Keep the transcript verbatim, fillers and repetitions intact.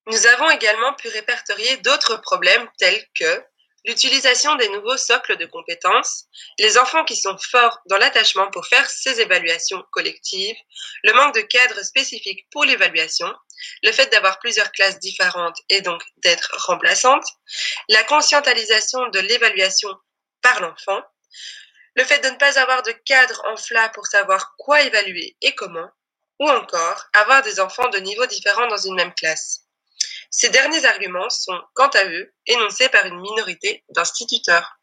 Nous avons également pu répertorier d'autres problèmes tels que l'utilisation des nouveaux socles de compétences, les enfants qui sont forts dans l'attachement pour faire ces évaluations collectives, le manque de cadre spécifique pour l'évaluation, le fait d'avoir plusieurs classes différentes et donc d'être remplaçantes, la conscientisation de l'évaluation par l'enfant, le fait de ne pas avoir de cadre en FLA pour savoir quoi évaluer et comment, ou encore avoir des enfants de niveaux différents dans une même classe. Ces derniers arguments sont, quant à eux, énoncés par une minorité d'instituteurs.